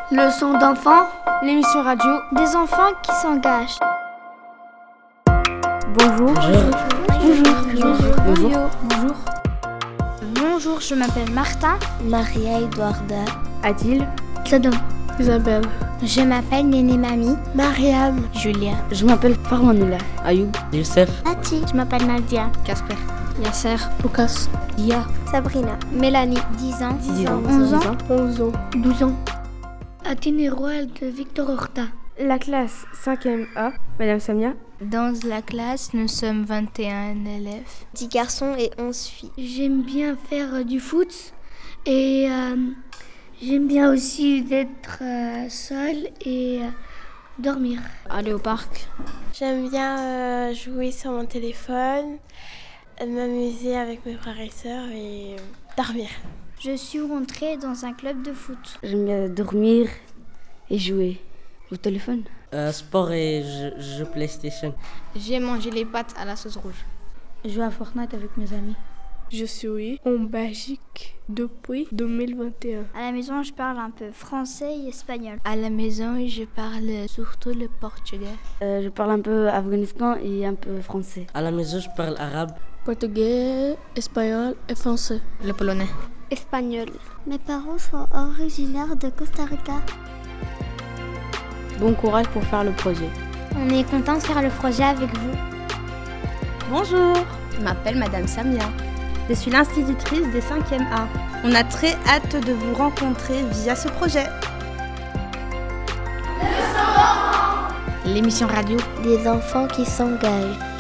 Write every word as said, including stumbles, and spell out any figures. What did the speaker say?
Leçon d'enfant, l'émission radio des enfants qui s'engagent. Bonjour. Bonjour. Bonjour. Bonjour. Bonjour. Bonjour. Bonjour, je m'appelle Martin. Maria Eduarda. Adil. Sadam. Isabelle. Je m'appelle Néné Mami. Mariam. Julia. Je m'appelle Farmanoula. Ayoub. Youssef. Ati. Je m'appelle Nadia. Casper. Yasser. Lucas. Dia. Sabrina. Mélanie. dix ans. dix ans. onze ans. onze ans. douze ans. Athénéroal de Victor Horta. La classe cinquième A, Madame Samia. Dans la classe, nous sommes vingt et un élèves. dix garçons et onze filles. J'aime bien faire euh, du foot et euh, j'aime bien aussi d'être euh, seule et euh, dormir. Aller au parc. J'aime bien euh, jouer sur mon téléphone, m'amuser avec mes frères et sœurs et euh, dormir. Je suis rentrée dans un club de foot. J'aime bien dormir et jouer au téléphone. Euh, sport et jeux jeu PlayStation. J'ai mangé les pâtes à la sauce rouge. Jouer à Fortnite avec mes amis. Je suis en Belgique depuis deux mille vingt et un. À la maison, je parle un peu français et espagnol. À la maison, je parle surtout le portugais. Euh, je parle un peu afghanistan et un peu français. À la maison, je parle arabe. Portugais, espagnol et français. Le polonais. Espagnol. Mes parents sont originaires de Costa Rica. Bon courage pour faire le projet. On est content de faire le projet avec vous. Bonjour, Je m'appelle Madame Samia. je suis l'institutrice des cinquième A. On a très hâte de vous rencontrer via ce projet. L'émission radio Des enfants qui s'engagent.